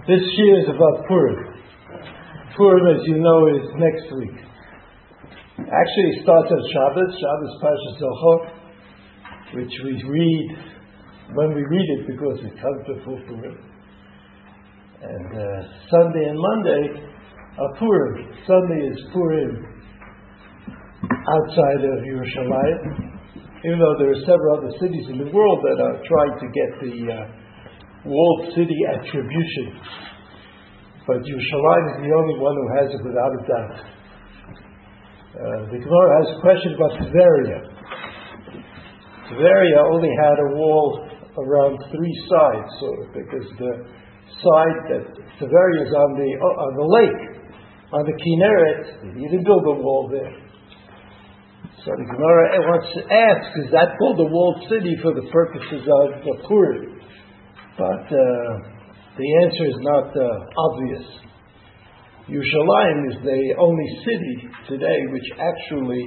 This year is about Purim. Purim, as you know, is next week. Actually, it starts on Shabbos Parshas Zohar, which we read when we read it because it comes before Purim. And Sunday and Monday are Purim. Sunday is Purim outside of Yerushalayim, even though there are several other cities in the world that are trying to get the walled city attribution. But Yerushalayim is the only one who has it without a doubt. The Gemara has a question about Tveria. Tveria only had a wall around three sides, because the side that Tveria is on the lake, on the Kinneret, you didn't build a wall there. So the Gemara wants to ask, is that called a walled city for the purposes of Purim? But the answer is not obvious. Yerushalayim is the only city today which actually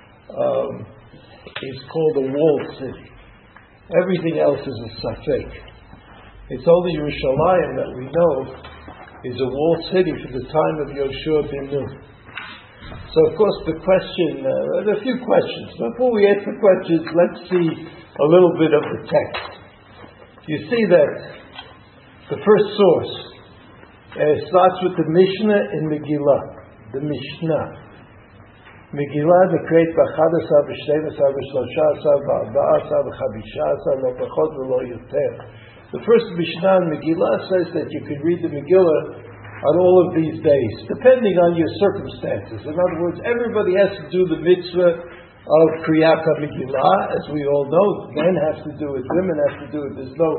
is called a walled city. Everything else is a safek. It's only Yerushalayim that we know is a walled city for the time of Yoshua ben Nun. So of course the question, there are a few questions. Before we answer questions, let's see a little bit of the text. You see that the first source starts with the Mishnah in Megillah. The Mishnah. Megillah, the great B'chadasar, B'shtevasar, B'shloshaasar, B'arba'asar, B'chabishasar, Lo Pachot V'lo Yoter. The first Mishnah in Megillah says that you can read the Megillah on all of these days, depending on your circumstances. In other words, everybody has to do the mitzvah of Kriyat HaMegillah, as we all know. Men have to do it, women have to do it.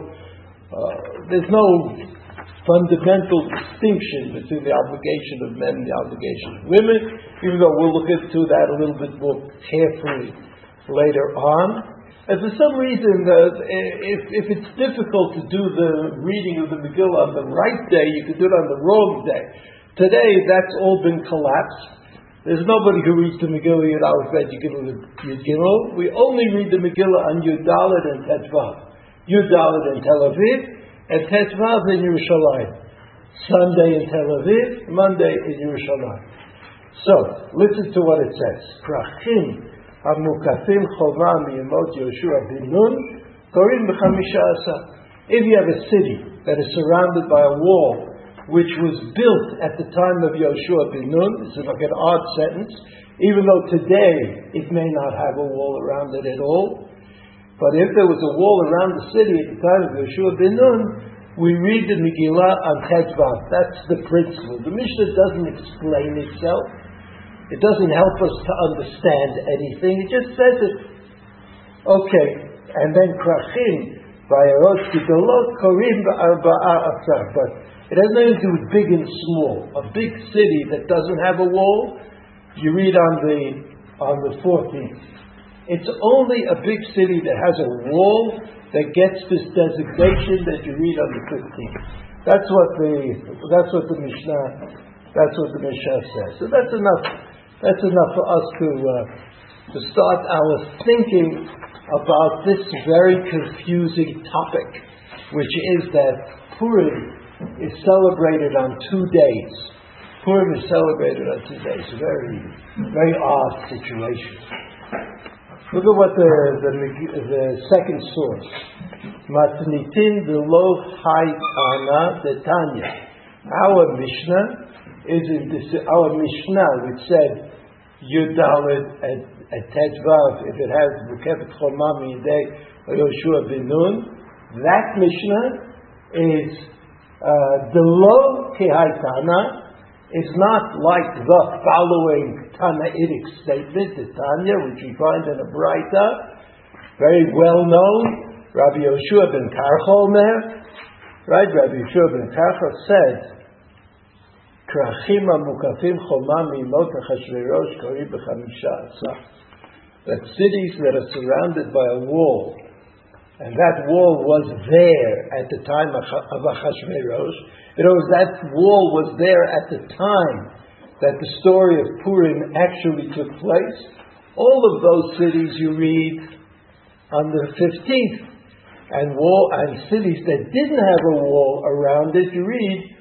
There's no fundamental distinction between the obligation of men and the obligation of women, even though we'll look into that a little bit more carefully later on. And for some reason, if it's difficult to do the reading of the Megillah on the right day, you can do it on the wrong day. Today, that's all been collapsed. There's nobody who reads the Megillah Yud Aleph Bet Yud Gimel. We only read the Megillah on Yud Dalet and Tet Vav. Yud Dalet in Tel Aviv, and Tet Vav in Yerushalayim. Sunday in Tel Aviv, Monday in Yerushalayim. So, listen to what it says. Krachim hamukafim chova miyemot Yoshua ben Nun korim b'chamisha asar. If you have a city that is surrounded by a wall which was built at the time of Yoshua ben Nun, this is like an odd sentence, even though today it may not have a wall around it at all. But if there was a wall around the city at the time of Yoshua ben Nun, we read the Megillah on Tet Vav. That's the principle. The Mishnah doesn't explain itself. It doesn't help us to understand anything. It just says it. Okay. And then Krachim, Vayarot Gidolot, Korim B'arba'a Asar. But it has nothing to do with big and small. A big city that doesn't have a wall, you read on the 14th. It's only a big city that has a wall that gets this designation that you read on the 15th. That's what the Mishnah says. So that's enough. That's enough for us to start our thinking about this very confusing topic, which is that Purim is celebrated on 2 days. Purim is celebrated on 2 days. A very, very odd situation. Look at what the second source. Matnitin v'lo haytana detanya. Our Mishnah is in this. Our Mishnah, which said Yud Dalet at Tet Vav, if it has Mukefet Choma Midei Yoshua ben Nun, that Mishnah is the lo kehaytana. Is not like the following Tanaitic statement, the Tanya, which we find in a Braita, very well known. Rabbi Yoshua ben Karcha Omer, right? Rabbi Yoshua ben Karcha said, "Krachim hamukafim choma mimot Achashverosh korim b'chamisha asar." That cities that are surrounded by a wall, and that wall was there at the time of Achashverosh. In other words, that wall was there at the time that the story of Purim actually took place. All of those cities you read on the 15th. And cities that didn't have a wall around it, you read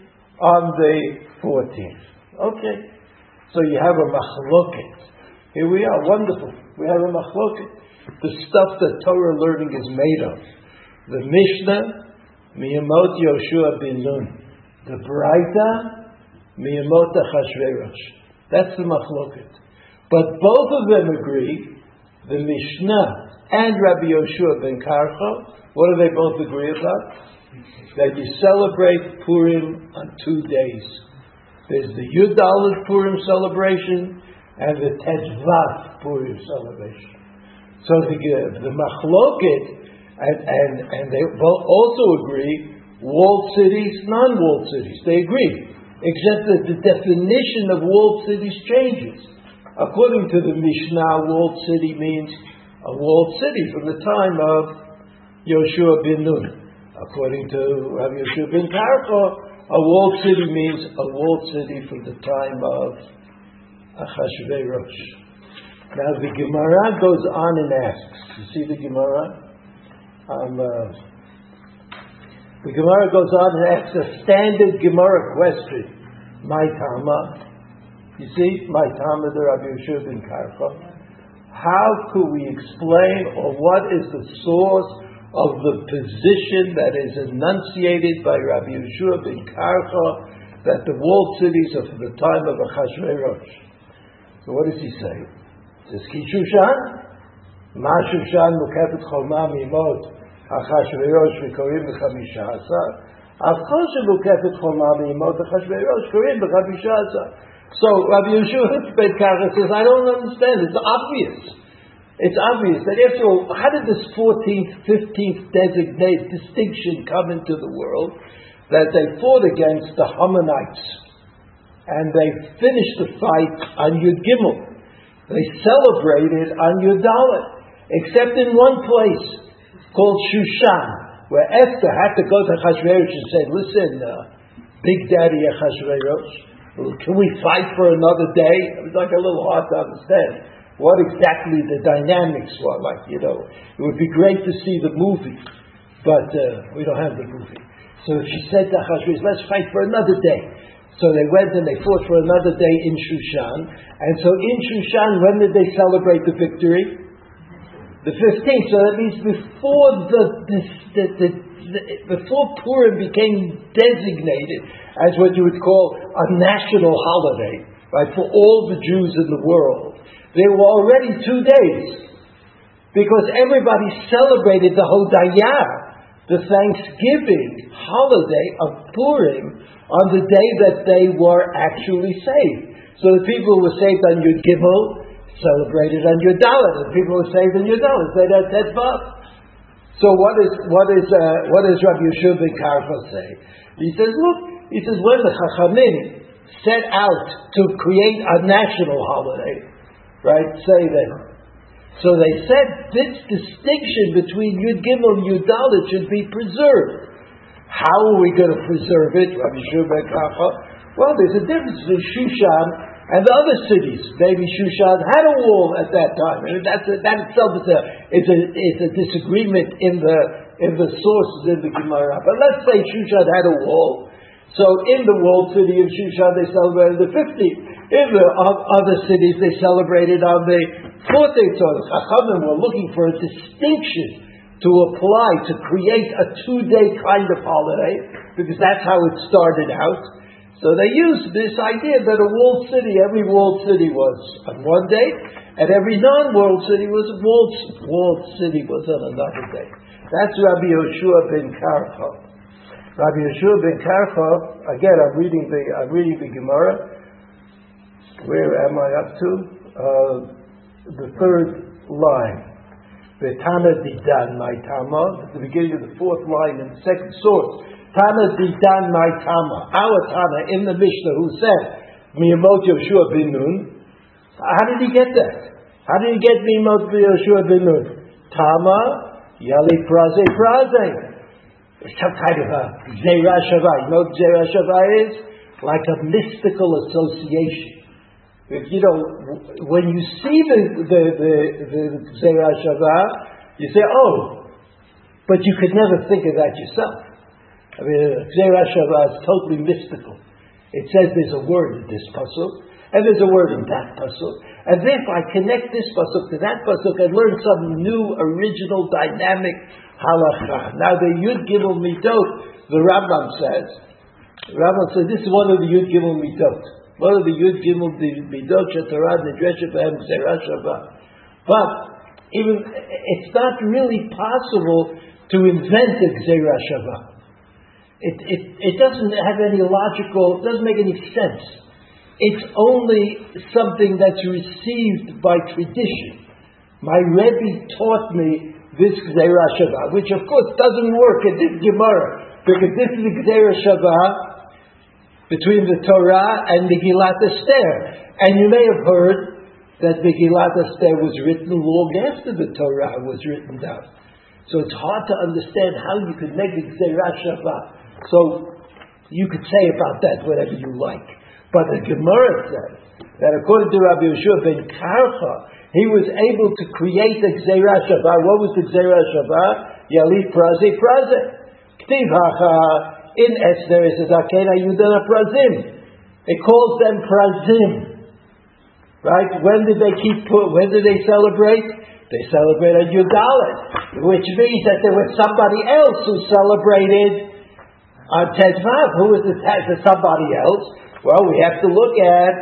on the 14th. Okay. So you have a machloket. Here we are, wonderful. We have a machloket. The stuff that Torah learning is made of. The Mishnah, Miyamot Yoshua bin Nun. The Braita, Miyamot Achashverosh. That's the machloket. But both of them agree, the Mishnah and Rabbi Yoshua ben Karcha, what do they both agree about? That you celebrate Purim on 2 days. There's the Yud Aleph Purim celebration and the Tezvav Purim celebration. So the machloket, and they both also agree, walled cities, non-walled cities. They agree, except that the definition of walled cities changes. According to the Mishnah, walled city means a walled city from the time of Yoshua bin Nun. According to Rabbi Yoshua ben Karcha, a walled city means a walled city from the time of Achashverosh. Now the Gemara goes on and asks. You see the Gemara? The Gemara goes on and asks a standard Gemara question. My Tama. You see? My Tama, the Rabbi Yoshua ben Karcha. How could we explain, or what is the source of the position that is enunciated by Rabbi Yoshua ben Karcha that the walled cities are from the time of Achashverosh? So what does he say? He says, Ki Shushan, Ma Shushan mukefet choma mimot Achashverosh v'korim b'chamisha asar, Av kol shemukefet choma mimot Achashverosh korim b'chamisha asar. So Rabbi Yoshua ben Karcha says, I don't understand. It's obvious. It's obvious that after all, how did this 14th, 15th distinction come into the world? That they fought against the Hammonites and they finished the fight on Yud Gimel. They celebrated on Yud Dalet, except in one place called Shushan, where Esther had to go to Achashverosh and say, listen, Big Daddy Achashverosh, can we fight for another day? It was like a little hard to understand what exactly the dynamics were like. It would be great to see the movie, but we don't have the movie. So she said to Achashverosh, let's fight for another day. So they went and they fought for another day in Shushan. And so in Shushan, when did they celebrate the victory? The 15th. So that means before Purim became designated as what you would call a national holiday, right, for all the Jews in the world, there were already 2 days, because everybody celebrated the Hodayah, the Thanksgiving holiday of Purim, on the day that they were actually saved. So the people who were saved on Yud Gimel celebrated on Yud Dalet, and the people who were saved on Yud Dalet they had Tezvav. So what does Rabbi Yoshua ben Karcha say? He says, when the Chachamim set out to create a national holiday, right? Say that. So they said this distinction between Yud Gimel and Yud Dalet should be preserved. How are we going to preserve it, Rabbi Yoshua ben Karcha? Well, there's a difference between Shushan and the other cities. Maybe Shushan had a wall at that time. I mean, that itself is a disagreement in the sources in the Gemara. But let's say Shushan had a wall. So in the walled city of Shushan they celebrated the 15th. In the other cities, they celebrated on the 14th. So the Chachamim were looking for a distinction to apply to create a 2-day kind of holiday, because that's how it started out. So they used this idea that a walled city, every walled city was on one day, and every non-walled city was walled city was on another day. That's Rabbi Yoshua ben Karcha. Rabbi Yoshua ben Karcha. Again, I'm reading the Gemara. Where am I up to? The third line. Tana didan my tama. At the beginning of the fourth line in the second source. Tana didan my tama. Our Tana in the Mishnah who said, Miyamot Yoshua bin Nun. How did he get that? How did he get Miyamot Yoshua bin Nun? Tama, Yali Praze. It's some kind of a Zera Shava. You know what Zera Shava is? Like a mystical association. When you see the Zera Shava, you say, oh, but you could never think of that yourself. I mean, Zera Shava is totally mystical. It says there's a word in this pasuk, and there's a word in that pasuk, and therefore I connect this pasuk to that pasuk and learn some new, original, dynamic halacha. Now the Yud Gimel Midot, the Rambam says this is one of the Yud Gimel Midot. One of the Yud Gimel Midot Shetorah Nidreshet B'hem Gzeira Shavah. But even it's not really possible to invent a Gzeira Shavah. It doesn't have any logical, it doesn't make any sense. It's only something that's received by tradition. My Rebbe taught me this Gzeira Shavah, which of course doesn't work in this Gemara, because this is the Gzeira Shavah between the Torah and Megillat Esther. And you may have heard that Megillat Esther was written long after the Torah was written down. So it's hard to understand how you could make the Gzeira Shavah. So you could say about that whatever you like. But the Gemara says that according to Rabbi Yehoshua ben Karcha, he was able to create a Gzeira Shavah. What was the Gzeira Shavah? Yalit Praze Praze. Ktiv Hacha in Esther it says Akena Yudana Prazim. It calls them Prazim. Right? When did they celebrate? They celebrate on Yudalet, which means that there was somebody else who celebrated on Tezvav. Who was the somebody else? Well, we have to look at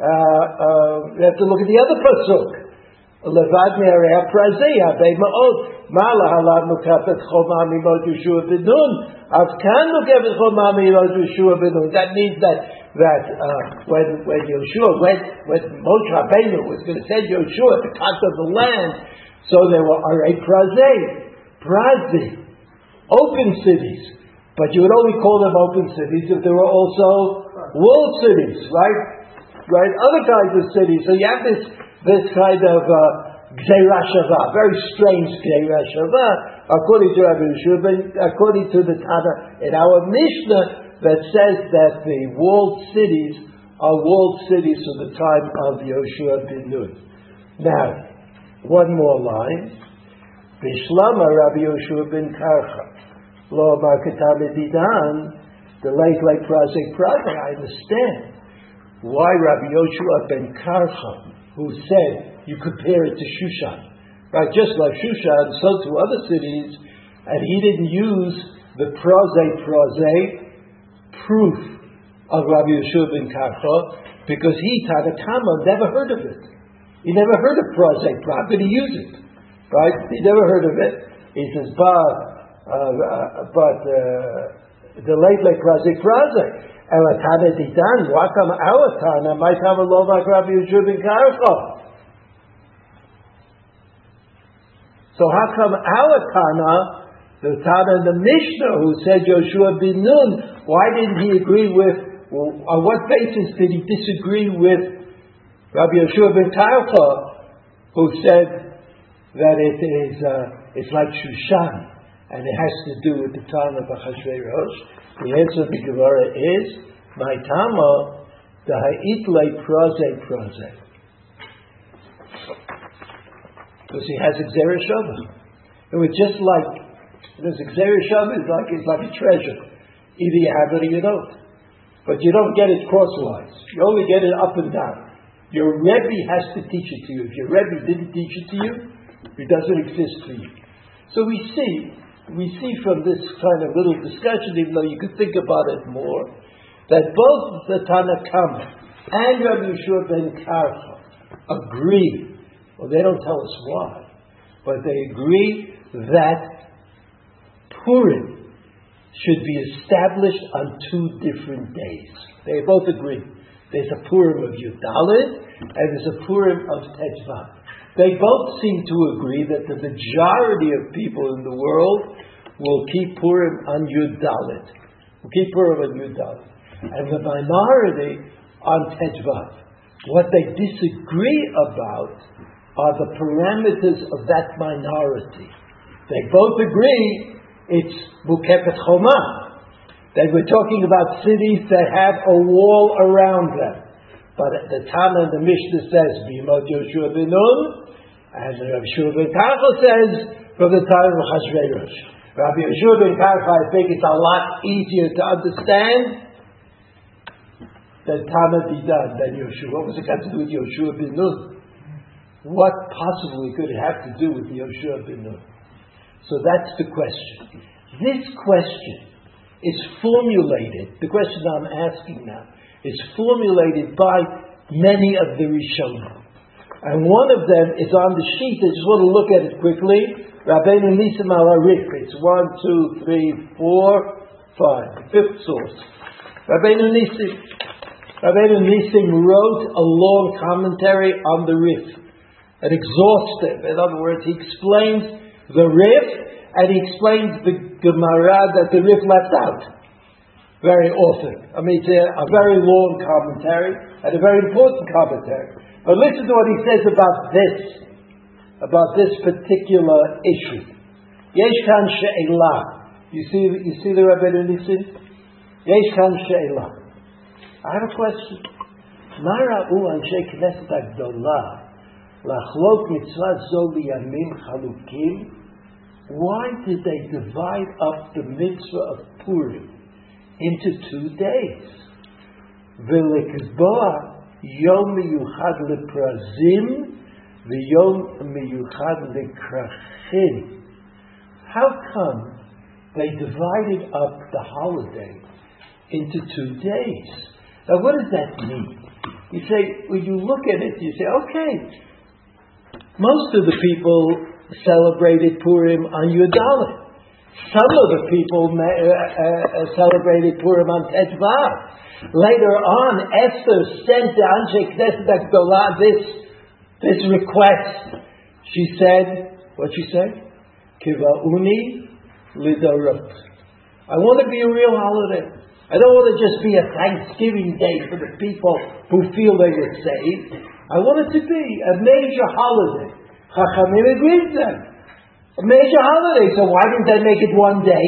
the other pasuk. Levad me'arei prazei habei ma'od mala halad mukafet choma mimod Yeshua b'nun avkan mukafet choma mimod Yeshua b'nun. That means that when Moshe Rabbeinu was going to send Yeshua to conquer the land, so there were arei prazei, open cities. But you would only call them open cities if there were also walled cities, right? Other kinds of cities. So you have this kind of Gzeira Shavah, very strange Gzeira Shavah, according to Rabbi Yehoshua, according to the Tana in our Mishnah that says that the walled cities are walled cities from the time of Yehoshua ben Nun. Now, one more line. Bishlama Rabbi Yehoshua ben Karcha. Lo Marketamididan, the late Prazik. I understand why Rabbi Yehoshua ben Karcha, who said you compare it to Shushan, right? Just like Shushan, so to other cities, and he didn't use the Praze proof of Rabbi Yehoshua ben Karcha because he, Tanakama, never heard of it. He never heard of Praze, but he used it, right? He never heard of it. He says, but the late Prazik. Elatana Didan, Wakam Awatana, might have a Lovak Rabbi Yehoshua ben Karcha. So how come Awatana, the Tana in the Mishnah who said Yehoshua ben Nun, why didn't he agree with, on what basis did he disagree with Rabbi Yehoshua ben Karcha, who said that it's like Shushan, and it has to do with the time of Achashverosh? The answer of the Gemara is, my Tama, the Ha'itle Praze. Because he has a Gzeira Shavah. It was just like, there's a Gzeira Shavah is like a treasure. Either you have it or you don't. But you don't get it crosswise. You only get it up and down. Your Rebbe has to teach it to you. If your Rebbe didn't teach it to you, it doesn't exist for you. So we see from this kind of little discussion, even though you could think about it more, that both the Tanakama and Rabbi Yehoshua ben Karcha agree, well, they don't tell us why, but they agree that Purim should be established on 2 different days. They both agree. There's a Purim of Yudalit and there's a Purim of Tezvav. They both seem to agree that the majority of people in the world will keep Purim on Yudalit. And the minority on Tezvav. What they disagree about are the parameters of that minority. They both agree it's Mukefet Choma. That we're talking about cities that have a wall around them. But the Tana and the Mishnah says, Bimot Yehoshua ben Nun, and Rabbi Yehoshua ben Karcha says, from the time of Achashverosh. Rabbi Yehoshua ben Karcha, I think it's a lot easier to understand. than Tama Didan, than Yoshua. What was it got to do with Yoshua ben Nun? What possibly could it have to do with Yoshua ben Nun? So that's the question. This question is formulated, the question I'm asking now, is formulated by many of the Rishonim. And one of them is on the sheet. I just want to look at it quickly. Rabbeinu Nisim al-Arif. It's 1, 2, 3, 4, 5. Fifth source. Rabbeinu Nisim wrote a long commentary on the Rif. An exhaustive. In other words, he explains the Rif and he explains the Gemara that the Rif left out very often. I mean, it's a very long commentary and a very important commentary. But listen to what he says about this particular issue. Yesh kan she'elah. You see the Rabbeinu Nisim? Yesh kan she'elah. I have a question. Ma ra'u anshe knesset hagdolah lachlok mitzvah zo liyamim chalukim? Why did they divide up the mitzvah of Purim into 2 days? V'lekzboah Yom miyuchad leprazim v'yom miyuchad lekrachim. How come they divided up the holiday into 2 days? Now, what does that mean? You say, when you look at it, you say, okay, most of the people celebrated Purim on Yud Aleph. Some of the people celebrated Purim on Tet Vav. Later on, Esther sent to Anshe Knesset Hagdolah this request. She said, what she said? Kiva'uni lidorot. I want to be a real holiday. I don't want to just be a Thanksgiving day for the people who feel they were saved. I want it to be a major holiday. Chachamim agreed with them. A major holiday. So why didn't they make it 1 day?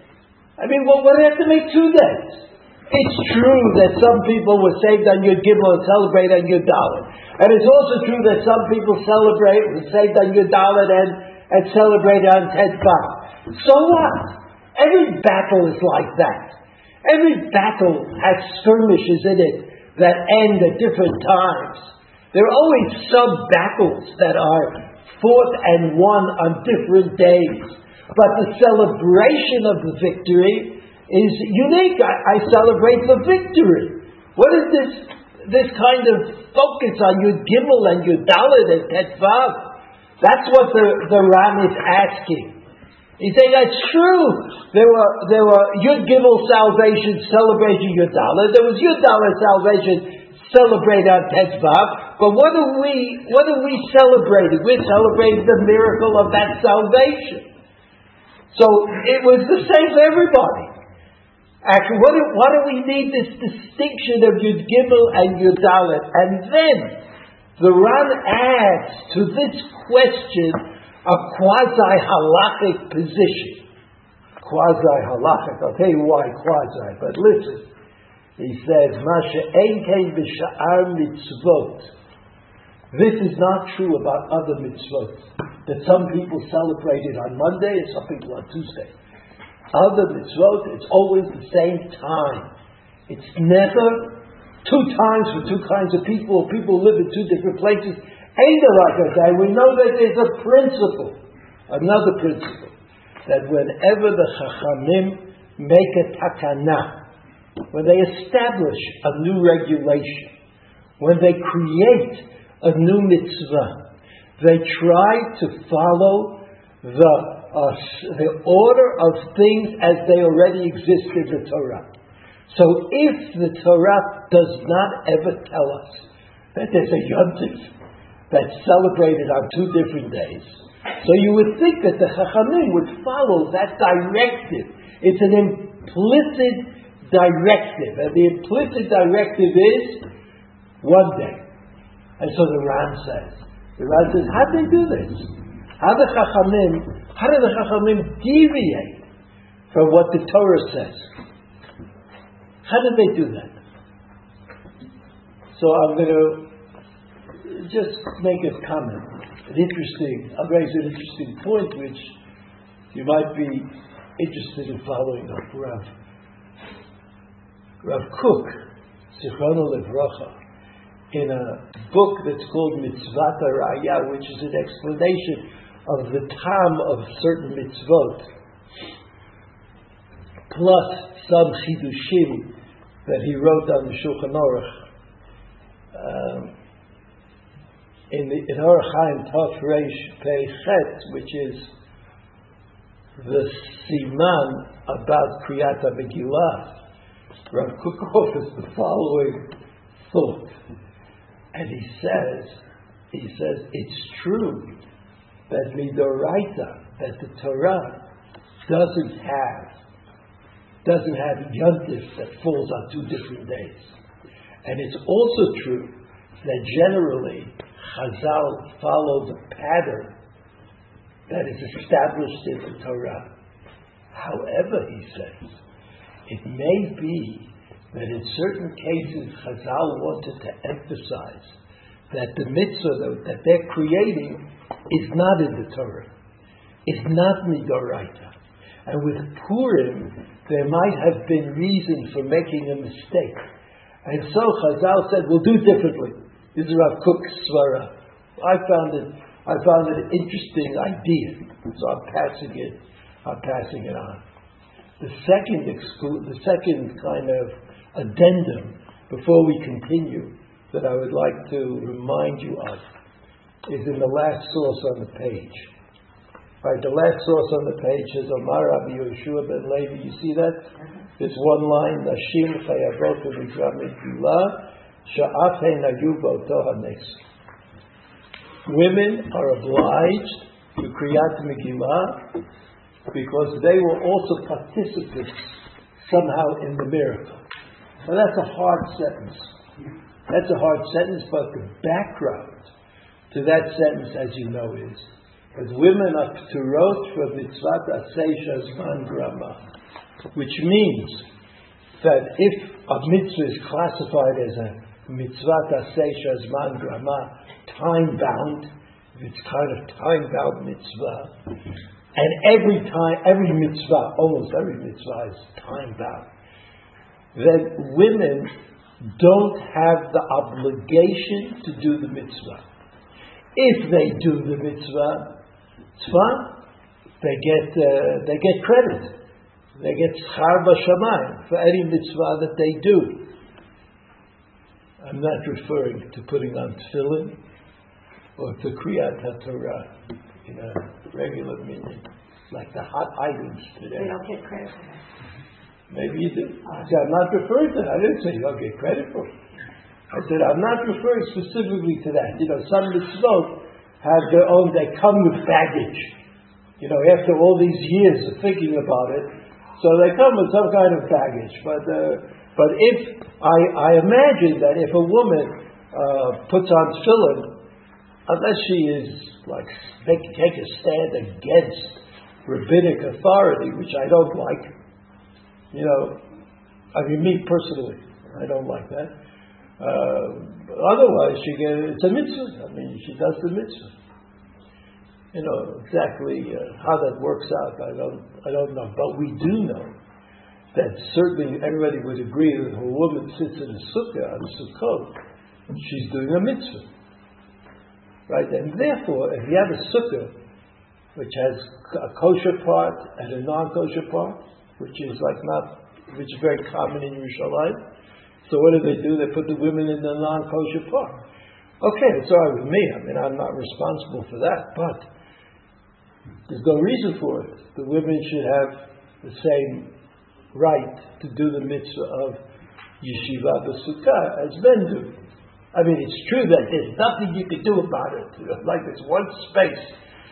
I mean, what do they have to make 2 days? It's true that some people were saved on Yud Gimel and celebrate on Yud Dalet. And it's also true that some people were saved on Yud Dalet and celebrate on Tet Vav. So what? Every battle is like that. Every battle has skirmishes in it that end at different times. There are always sub-battles that are fought and won on different days. But the celebration of the victory is unique. I celebrate the victory. What is this kind of focus on Yud Gimel and Yud Dalet and Tet Vav? That's what the Ram is asking. He's saying that's true. There were Yud Gimel salvation celebrating Yud Dalet. There was Yud Dalet salvation celebrated on Tet Vav. But what are we celebrating? We're celebrating the miracle of that salvation. So it was the same for everybody. Actually, why do we need this distinction of Yud Gimel and Yud Dalet? And then the Ran adds to this question a quasi-halachic position. Quasi-halachic. I'll tell you why quasi, but listen. He says, Masha ein kein b'sha'ar mitzvot. This is not true about other mitzvot. That some people celebrate it on Monday and some people on Tuesday. Other mitzvot, it's always the same time. It's never 2 times for 2 kinds of people. People live in 2 different places. Ain't it like that? We know that there's a principle, another principle, that whenever the Chachamim make a takana, when they establish a new regulation, when they create a new mitzvah, they try to follow the order of things as they already exist in the Torah. So if the Torah does not ever tell us that there's a yontif that's celebrated on 2 different days, so you would think that the Chachamim would follow that directive. It's an implicit directive, and the implicit directive is 1 day. And so the Ram says, how do they do this? How do the Chachamim deviate from what the Torah says? How did they do that? So I'm going to just make a comment. I'll raise an interesting point which you might be interested in following up. Rav Kook Zichrono Livrocha, in a book that's called Mitzvat HaRaya, which is an explanation of the tam of certain mitzvot, plus some chidushim that he wrote on the Shulchan Aruch. In Orach Chaim Tov Reish Pei Chet, which is the siman about Kriyat HaMegillah, Rav Kook offers the following thought, and he says it's true that midoraita, that the Torah doesn't have yontif that falls on 2 different days, and it's also true that generally Chazal follow the pattern that is established in the Torah. However, he says, it may be that in certain cases Chazal wanted to emphasize that the mitzvah that they're creating is not in the Torah. It's not midoraita. And with Purim, there might have been reason for making a mistake. And so Chazal said, we'll do differently. This is Rav Kook's svara. I found it an interesting idea, so I'm passing it on. The second kind of addendum before we continue that I would like to remind you of is in the last source on the page. Right, the last source on the page is Omar Rabbi Yehoshua ben Levi. You see that? There's one line, Nashim chayavot v'mikra megillah sha'af hein hayu b'oto hanes. Women are obliged to Kriyat Megillah because they were also participants somehow in the miracle. Now that's a hard sentence. But the background to that sentence, as you know, is that women are p'turot for mitzvat aseh shazman grama, which means that if a mitzvah is classified as a mitzvat aseh shazman grama, time-bound, if it's kind of time-bound mitzvah, and every mitzvah, almost every mitzvah is time-bound, then women don't have the obligation to do the mitzvah. If they do the mitzvah, it's fine. They get credit. They get schar b'shamayim for any mitzvah that they do. I'm not referring to putting on tefillin or to Kriyat HaTorah in a regular meaning, like the hot items today. They don't get credit for that. Maybe you do. I said, I'm not referring to that. I didn't say you don't get credit for it. I said, I'm not referring specifically to that. Some mitzvot have their own, they come with baggage. After all these years of thinking about it, so they come with some kind of baggage. But if, I imagine that if a woman puts on tefillin, unless she is take a stand against rabbinic authority, which I don't like, me personally, I don't like that. Otherwise, it's a mitzvah. She does the mitzvah. Exactly how that works out, I don't know. But we do know that certainly everybody would agree that if a woman sits in a sukkah on Sukkot, she's doing a mitzvah. Right? And therefore, if you have a sukkah which has a kosher part and a non-kosher part, which is very common in Yerushalayim, so what do? They put the women in the non-kosher part. Okay, it's all right with me. I'm not responsible for that, but there's no reason for it. The women should have the same right to do the mitzvah of yeshiva b'sukkah as men do. It's true that there's nothing you can do about it. Like this one space,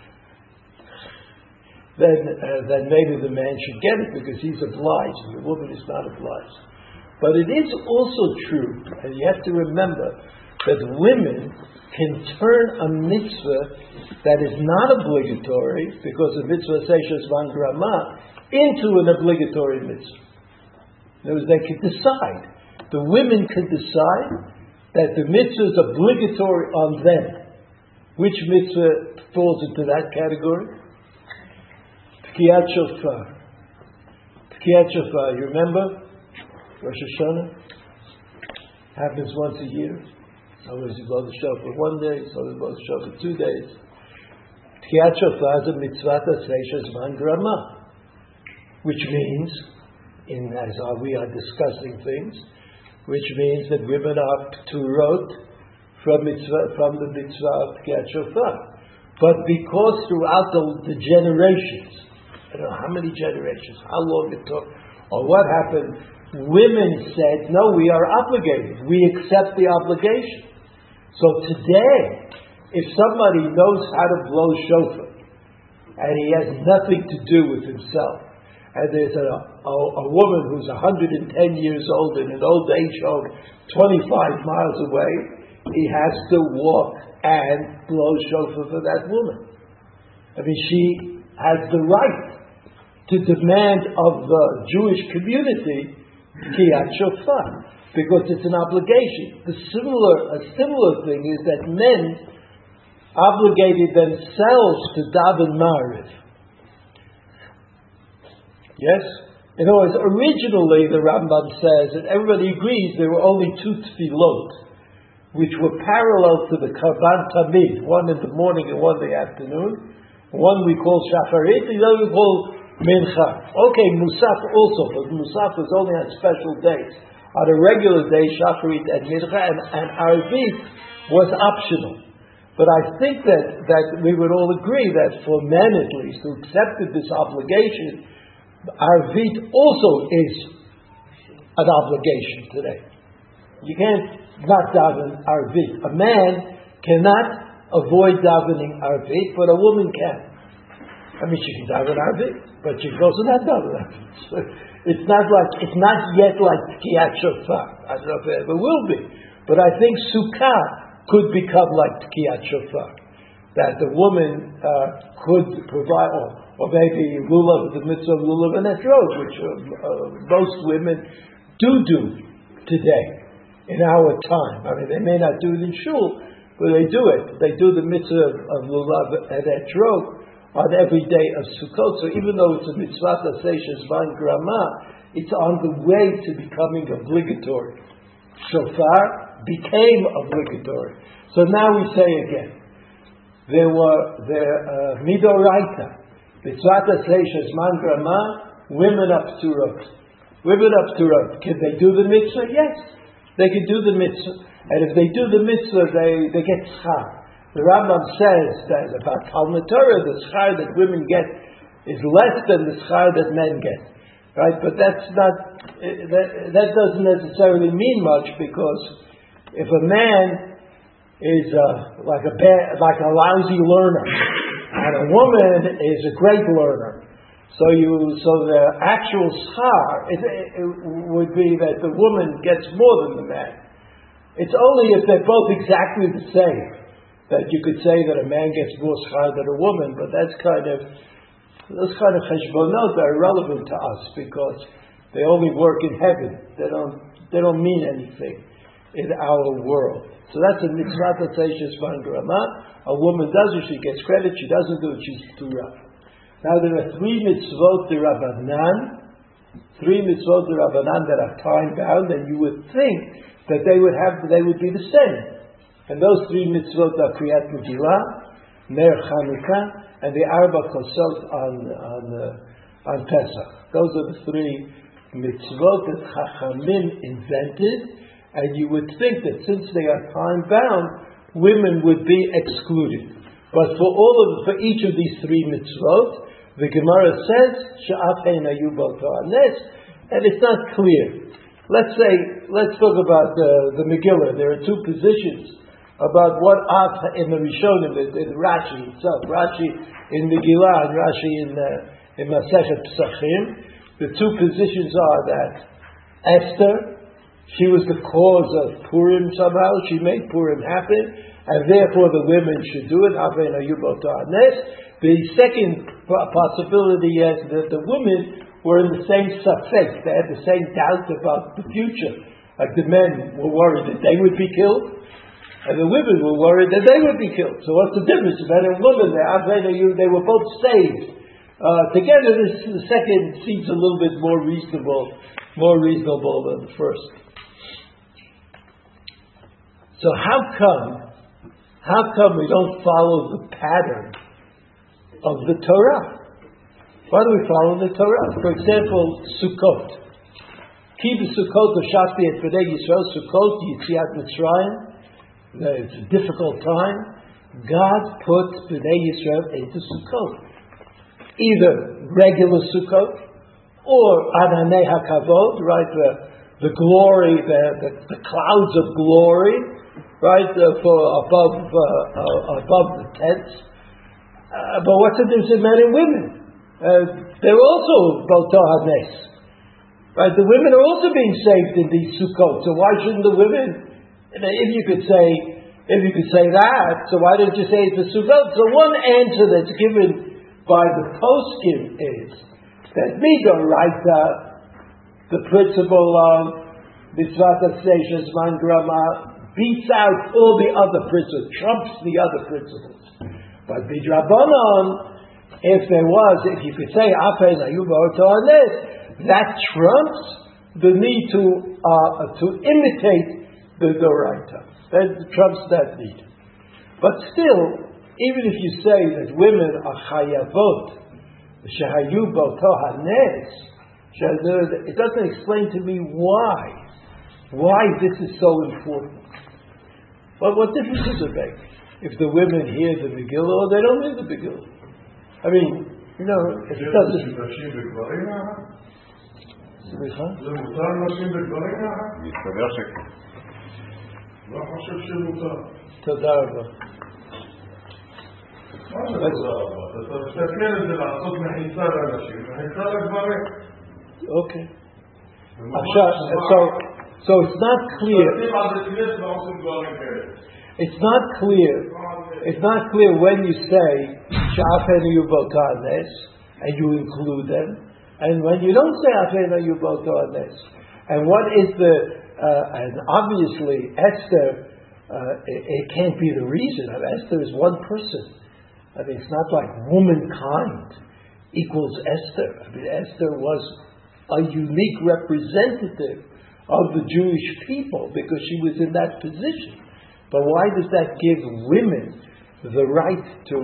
then maybe the man should get it because he's obliged, and the woman is not obliged. But it is also true, and you have to remember, that women can turn a mitzvah that is not obligatory, because the mitzvah seishes van grama, into an obligatory mitzvah. In other words, they can decide. The women can decide that the mitzvah is obligatory on them. Which mitzvah falls into that category? Tkiyat Shofar. Tkiyat Shofar, you remember? Rosh Hashanah? Happens once a year. Sometimes you blow the shofar 1 day, sometimes you blow the shofar 2 days. Tkiyat shofar is a mitzvah aseh zman grama, which means, as we are discussing things, which means that women are pturot from the mitzvah of Tkiyat shofar. But because throughout the generations, I don't know how many generations, how long it took, or what happened, women said, no, we are obligated. We accept the obligation. So today, if somebody knows how to blow shofar, and he has nothing to do with himself, and there's a woman who's 110 years old in an old age home 25 miles away, he has to walk and blow shofar for that woman. I mean, she has the right to demand of the Jewish community Tkiyat shofar, because it's an obligation. A similar thing is that men obligated themselves to daven Ma'ariv. Yes? In other words, originally the Rambam says, and everybody agrees, there were only 2 tefillot, which were parallel to the Karban Tamid, one in the morning and one in the afternoon. One we call Shacharit, the other we call Mincha. Okay, Musaf also, but Musaf was only on special days. On a regular day, Shacharit and Mincha and Arvit was optional. But I think that we would all agree that for men at least, who accepted this obligation, Arvit also is an obligation today. You can't not daven Arvit. A man cannot avoid davening Arvit, but a woman can. I mean, she can daven Arvit, but she can also not daven Arvit. So it's not yet like Tkiyat shofar. I don't know if it ever will be, but I think Sukkah could become like Tkiyat shofar, that the woman could provide, or maybe lulav, the mitzvah of lulav and etrog, which most women do today in our time. I mean, they may not do it in shul, but they do it. They do the mitzvah of lulav and etrog on every day of Sukkot. So even though it's a mitzvah aseh zman grama, it's on the way to becoming obligatory. Shofar became obligatory. So now we say again, there were midoraita, mitzvah aseh zman grama, women up to road. Women up to road. Can they do the mitzvah? Yes, they can do the mitzvah. And if they do the mitzvah, they get schar. The Rambam says that about Talmud Torah, the schar that women get is less than the schar that men get, right? But that's not. That doesn't necessarily mean much, because if a man is like a lousy learner, and a woman is a great learner, so the actual schar it would be that the woman gets more than the man. It's only if they're both exactly the same that you could say that a man gets more schar than a woman, but those kind of cheshbonot are irrelevant to us, because they only work in heaven. They don't mean anything in our world. So that's a mitzvah aseh zman grama. A woman does it, she gets credit. She doesn't do it, she's too rough. Now there are 3 mitzvot d'Rabbanan, that are time bound, and you would think that they would be the same. And those 3 mitzvot are Kriyat Megillah, Ner Chanukah, and the Arba Kosot on Pesach. Those are the 3 mitzvot that Chachamim invented, and you would think that since they are time bound, women would be excluded. But for each of these 3 mitzvot, the Gemara says She'af ein hayu b'alto hanes, and it's not clear. Let's talk about the Megillah. There are 2 positions about what af in the Rishonim, in Rashi itself, Rashi in Megillah and Rashi in Masechet Pesachim. The 2 positions are that Esther, she was the cause of Purim somehow, she made Purim happen, and therefore the women should do it. The second possibility is that the women were in the same safek, they had the same doubt about the future. Like the men were worried that they would be killed, and the women were worried that they would be killed. So what's the difference? Men and women, they were both saved. Together, the second seems a little bit more reasonable than the first. So how come we don't follow the pattern of the Torah? Why do we follow the Torah? For example, Sukkot. Ki b'Sukkot l'shachti et b'nei Yisrael. Sukkot, Yitziat Mitzrayim. It's a difficult time. God put b'nei Yisrael into Sukkot. Either regular Sukkot or Ananei HaKavod, right? The glory, the clouds of glory, right? For above the tents. But what's the difference in men and women? They're also Balto HaNes. Right? The women are also being saved in these Sukkot. So why shouldn't the women? If you could say that, so why don't you say it's a Sukkot? So one answer that's given by the poskim is that Midoraita, the principle of Mitzvot Aseh Zman Grama, beats out all the other principles, trumps the other principles. But Midrabanan, if you could say Apen Ayuba Otoanes, that trumps the need to imitate the Doraita. That trumps that need. But still, even if you say that women are Chayavot, Shehayu Botohanes, it doesn't explain to me why this is so important. But what difference does it make if the women hear the Megillah or they don't hear the Megillah? I mean, if it doesn't. סליחה? זה מותר נשים בדברים ככה? מסתבר שכן. לא חושב שמותר. תודה רבה. מה זה תודה רבה? אתה תסתכל את זה לעשות מחיצה לאנשים, מחיצה לגברים. אוקיי. עכשיו, so it's not clear. It's not clear when you say Sha'afenu Yubotanes and you include them. And when you don't say Afena Yuboto Anes, and what is and obviously Esther, it can't be the reason. Esther is one person. I mean, it's not like womankind equals Esther. I mean, Esther was a unique representative of the Jewish people because she was in that position. But why does that give women the right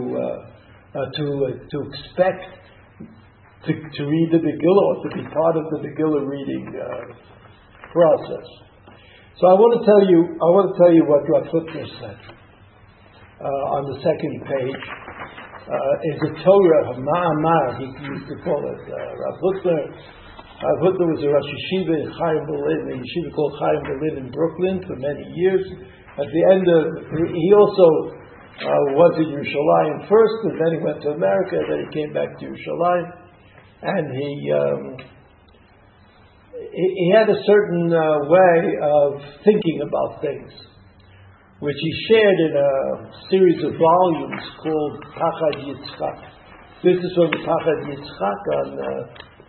to expect to read the Megillah or to be part of the Megillah reading process? So I want to tell you what Rav Hutner said on the second page. Is a Torah Ma'amar, he used to call it. Rav Hutner was a Rosh Yeshiva in Chaim Berlin, a yeshiva called Chaim Berlin in Brooklyn for many years. At the end he also was in Yerushalayim first, and then he went to America, and then he came back to Yerushalayim. And he had a certain way of thinking about things, which he shared in a series of volumes called Pachad Yitzchak. This is from the Pachad Yitzchak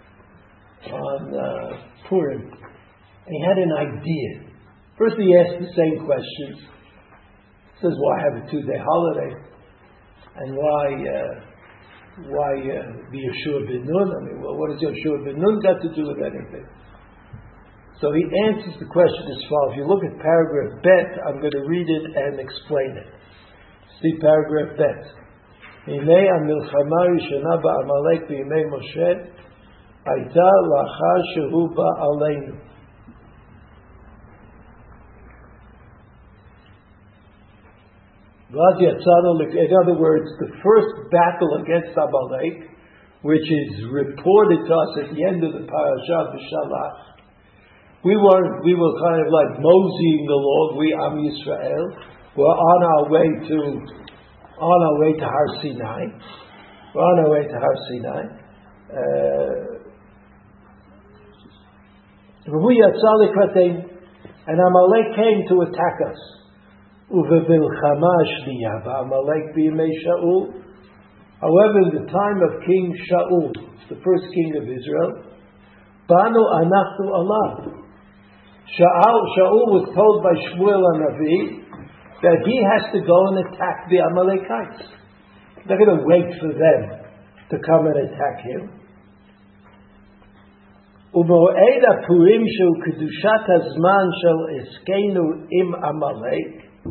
on Purim. And he had an idea. First he asked the same questions. He says, why have a 2-day holiday? And why the Yeshua ben Nun? I mean, well, what has Yeshua ben Nun got to do with anything? So he answers the question as follows. If you look at paragraph Bet, I'm going to read it and explain it. See paragraph Bet. Hinei hamilchama rishona ba'amalek b'yimei Moshe hayta lachar shehu ba'aleinu. In other words, the first battle against Amalek, which is reported to us at the end of the parasha B'Shalach, we were kind of like moseying along. We Am Yisrael were on our way to Har Sinai. And Amalek came to attack us. However, in the time of King Shaul, the first king of Israel, Banu Anachnu Allah. Shaul was told by Shmuel HaNavi that he has to go and attack the Amalekites. They're going to wait for them to come and attack him. U'mo'ed Purim shel kedushat hazman shel eskenu im Amalek.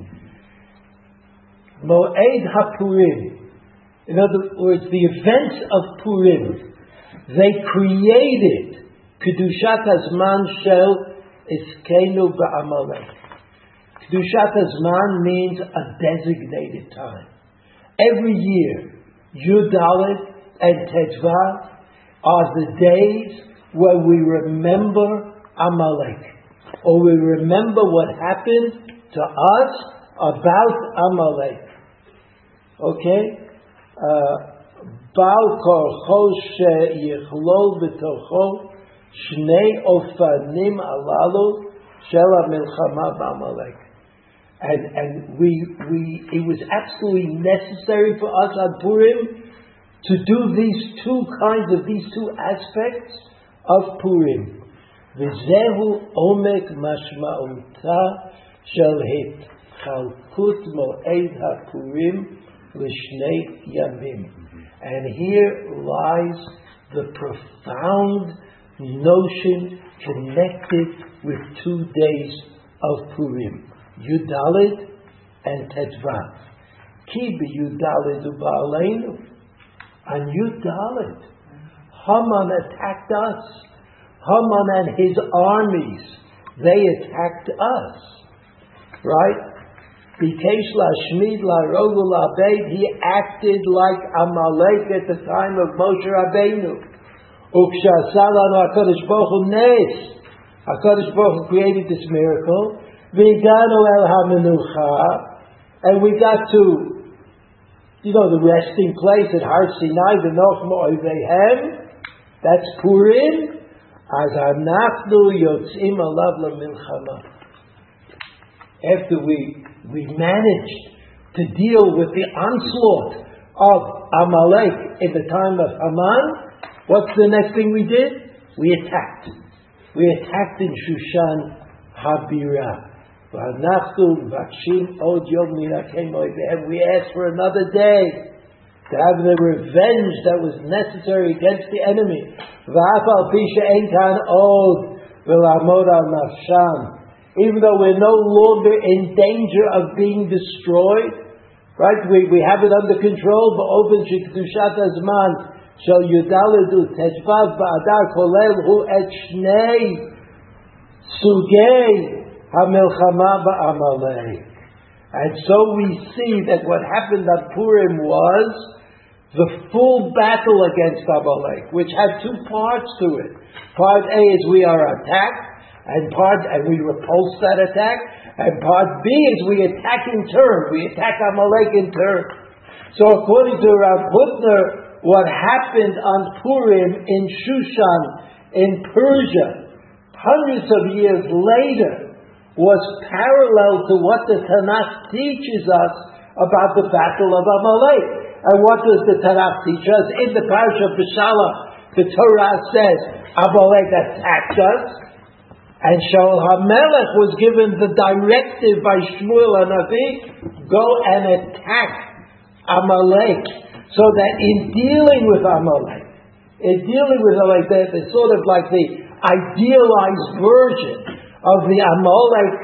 Moed HaPurim. In other words, the events of Purim, they created Kedushat Hazman Shel Iskenu Ba'amalek. Kedushat Hazman means a designated time. Every year, Yud Dalet and Tetzvav are the days where we remember Amalek, or we remember what happened to us about Amalek. Okay? Bal korcho sheyichlol b'tocho shnei ofanim alalu shel hamilchama b'Amalek. And it was absolutely necessary for us on Purim to do these two aspects of Purim. V'zehu omek mashma'uta shel hitchalkut moed haPurim l'shnei yamim. And here lies the profound notion connected with 2 days of Purim, Yud Dalet and Tetzvav. Ki b'Yud Dalet u'ba'aleinu. On Yud Dalet, Haman attacked us. Haman and his armies, they attacked us. Right? Bikesh lashmid la'rogu la'abed, he acted like Amalek at the time of Moshe Rabbeinu. Uksha'asa lanu HaKadosh Baruch Hu nes. HaKadosh Baruch Hu created this miracle. V'iganu el hamenucha, and we got to, the resting place at Har Sinai, v'noch mo'ovehem. That's Purim. As anachnu yotzim alav lamilchama. After we managed to deal with the onslaught of Amalek in the time of Haman, what's the next thing we did? We attacked. We attacked in Shushan Habira. We asked for another day to have the revenge that was necessary against the enemy. Even though we're no longer in danger of being destroyed, right? We have it under control. Ba'ofen shekdushat hazman shel yudaledu teshvav ba'adar kolel hu et shnei sugei hamilchama ba'amalek. And so we see that what happened at Purim was the full battle against Amalek, which had 2 parts to it. Part A is we are attacked, and we repulse that attack. And part B is we attack in turn. We attack Amalek in turn. So according to Rav Hutner, what happened on Purim in Shushan, in Persia, hundreds of years later, was parallel to what the Tanakh teaches us about the battle of Amalek. And what does the Tanakh teach us? In the Parasha of Beshalach, the Torah says, Amalek attacked us, and Shaul HaMelech was given the directive by Shmuel HaNavi, go and attack Amalek. So that in dealing with Amalek, they're sort of like the idealized version of the Amalek,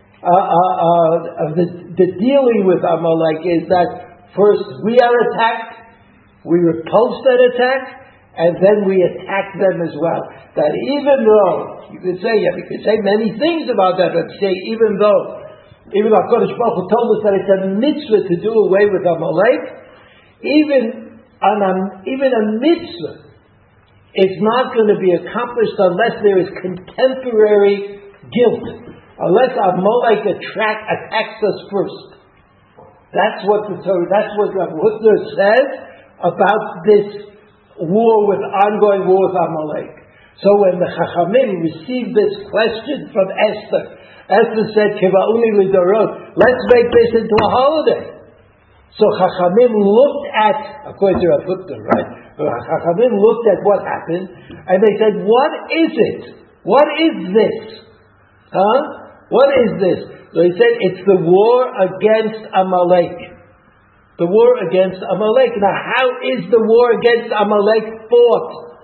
of the dealing with Amalek is that first we are attacked, we repulse that attack, and then we attack them as well. That even though, you could say many things about that, but say even though HaKadosh Baruch Hu told us that it's a mitzvah to do away with Amalek, even a mitzvah is not going to be accomplished unless there is contemporary guilt, unless Amalek attacks us first. That's what Rav Hutner says about this ongoing war with Amalek. So when the Chachamim received this question from Esther said, Kiva'uni lidorot, let's make this into a holiday. So Chachamim looked at, according to Rav Hutner, right? Chachamim looked at what happened, and they said, what is it? What is this? What is this? So he said, it's the war against Amalek. The war against Amalek. Now, how is the war against Amalek fought?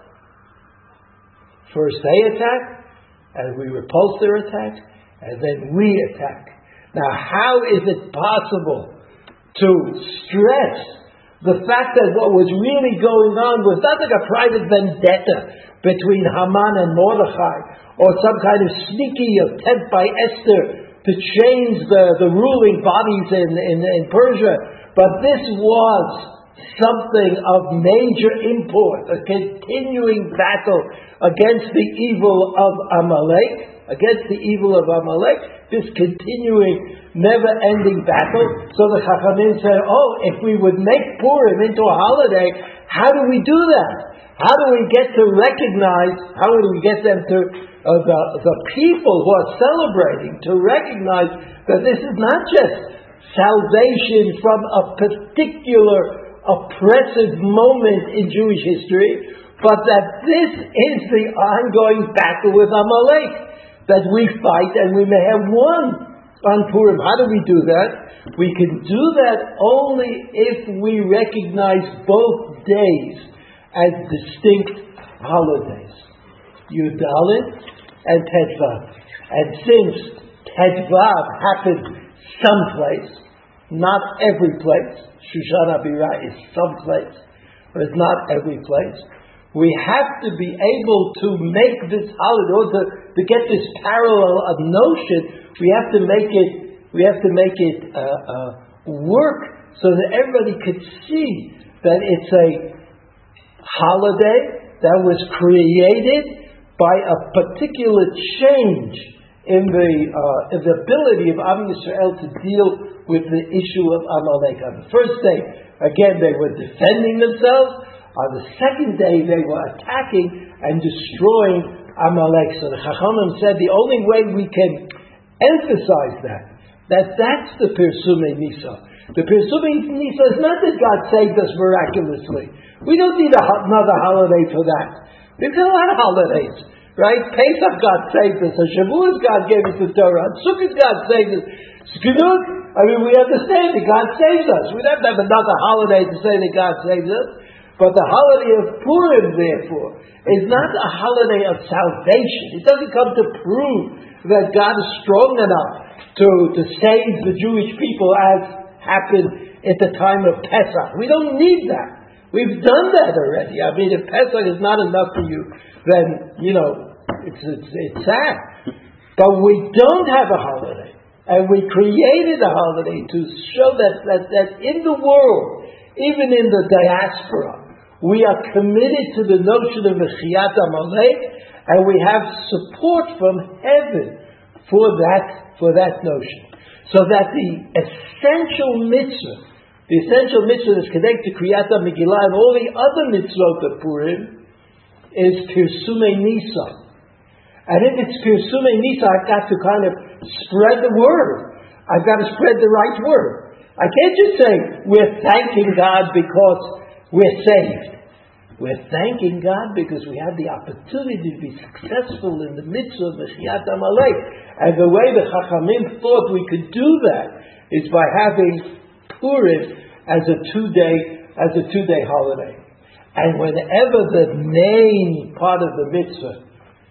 First they attack, and we repulse their attack, and then we attack. Now, how is it possible to stress the fact that what was really going on was not like a private vendetta between Haman and Mordechai, or some kind of sneaky attempt by Esther to change the ruling bodies in Persia, but this was something of major import, a continuing battle against the evil of Amalek, this continuing, never-ending battle. So the Chachamim said, if we would make Purim into a holiday, how do we do that? How do we get them to, the people who are celebrating, to recognize that this is not just salvation from a particular oppressive moment in Jewish history, but that this is the ongoing battle with Amalek that we fight, and we may have won on Purim. How do we do that? We can do that only if we recognize both days as distinct holidays. Yudalit and Tetvav. And since Tetvav happened someplace, not every place, Shushan Abirah is someplace, but it's not every place, we have to be able to make this holiday, or to get this parallel of notion, we have to make it work so that everybody could see that it's a holiday that was created by a particular change in the ability of Am Yisrael to deal with the issue of Amalek. On the first day, again, they were defending themselves. On the second day, they were attacking and destroying Amalek. So the Chachamim said the only way we can emphasize that's the Pirsumei Nisa. The Pirsumei Nisa is not that God saved us miraculously. We don't need another holiday for that. We've got a lot of holidays, right? Pesach, God saved us. On Shavuos, God gave us the Torah. On Sukkot, God saved us. Skidut, we understand that God saves us. We don't have to have another holiday to say that God saves us. But the holiday of Purim, therefore, is not a holiday of salvation. It doesn't come to prove that God is strong enough to save the Jewish people as happened at the time of Pesach. We don't need that. We've done that already. If Pesach is not enough for you, then, it's sad. But we don't have a holiday. And we created a holiday to show that in the world, even in the diaspora, we are committed to the notion of Mechiyat Amalek, and we have support from heaven for that notion. So that the essential mitzvah that's connected to Kriyat Megillah and all the other mitzvot of Purim is Pirsumei Nisa. And if it's Pirsumei Nisa, I've got to kind of spread the word. I've got to spread the right word. I can't just say, we're thanking God because we're saved. We're thanking God because we had the opportunity to be successful in the mitzvah of Mechiyat Amalek. And the way the Chachamim thought we could do that is by having Purim as a two-day holiday. And whenever the main part of the mitzvah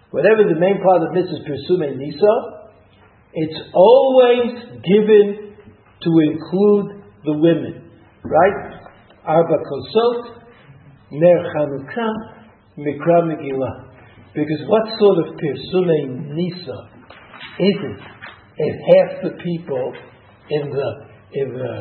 is Pirsumei Nisa, it's always given to include the women. Right? Arba Kosot, Ner Chanukah, Mikra Megillah. Because what sort of Pirsumei Nisa is it if half the people in the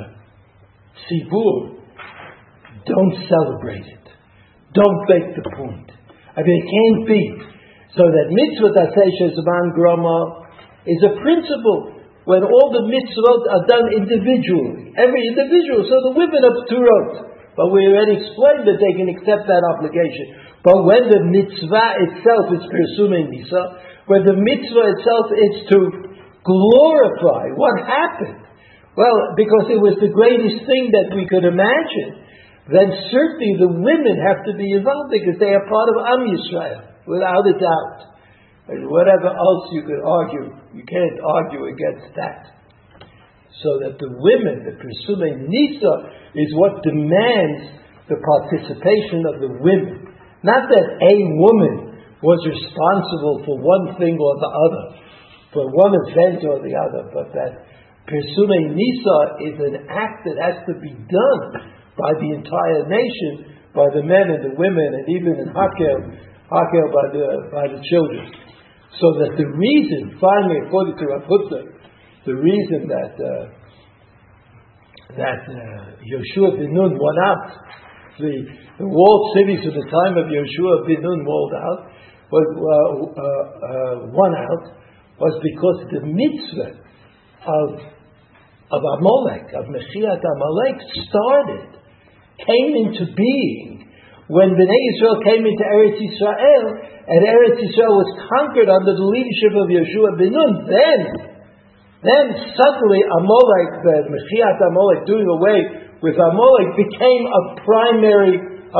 Tzibur don't celebrate it, don't make the point? It can't be. So that mitzvah Tasei Shezaman Groma is a principle when all the mitzvot are done individually, every individual. So the women are pturot, but we already explained that they can accept that obligation. But when the mitzvah itself is Pirsumei Nisa, when the mitzvah itself is to glorify what happened, well, because it was the greatest thing that we could imagine, then certainly the women have to be involved because they are part of Am Yisrael, without a doubt. And whatever else you could argue, you can't argue against that. So that the women, the Pirsumei Nisa, is what demands the participation of the women. Not that a woman was responsible for one thing or the other, for one event or the other, but that Persumei Nisa is an act that has to be done by the entire nation, by the men and the women, and even in Hakel by the children. So that the reason, finally, according to Rav Hutner, the reason that Yoshua ben Nun won out, the walled cities of the time of Yoshua ben Nun won out, was because the mitzvah of Amalek, of Mechiat Amalek, came into being when Bnei Yisrael came into Eretz Yisrael, and Eretz Yisrael was conquered under the leadership of Yoshua ben Nun. Then suddenly Amalek, the Mechiat Amalek, doing away with Amalek, became of primary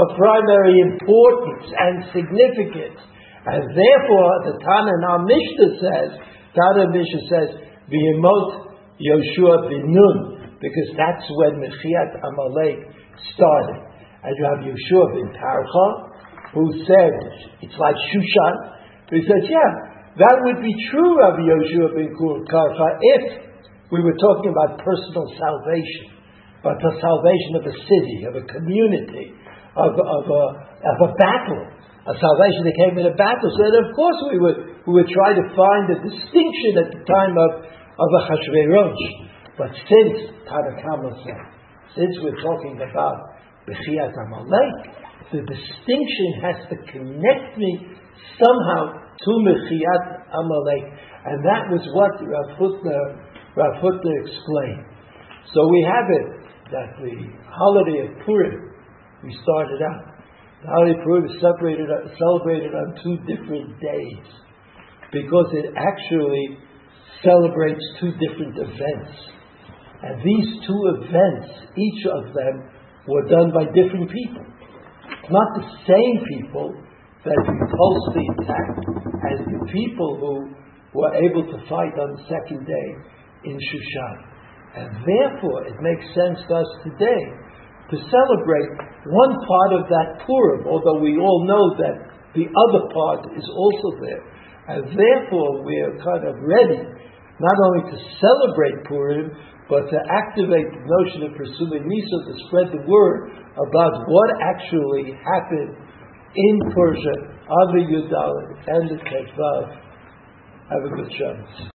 importance and significance. And therefore, the Tana Mishnah says, V'yemot Yoshua ben Nun, because that's when Mechiat Amalek started. And you have Yoshua ben Tarcha, who said, it's like Shushan. He says, that would be true, Rabbi Yoshua ben Tarcha, if we were talking about personal salvation, about the salvation of a city, of a community, of a battle, a salvation that came in a battle. So then, of course, we would try to find a distinction at the time of Achashverosh. But since Tanakama said, since we're talking about Bechiat Amalek, the distinction has to connect me somehow to Bechiat Amalek, and that was what Rav Hutner explained. So we have it that the holiday of Purim, we started out. The holiday of Purim is celebrated on 2 different days because it actually celebrates 2 different events. And these 2 events, each of them, were done by different people. It's not the same people that repulsed the attack as the people who were able to fight on the second day in Shushan. And therefore, it makes sense to us today to celebrate one part of that Purim, although we all know that the other part is also there. And therefore, we are kind of ready not only to celebrate Purim, but to activate the notion of Persumei Nisa, to spread the word about what actually happened in Persia on the Yud Aleph and the Tef Vav. Have a good Shabbos.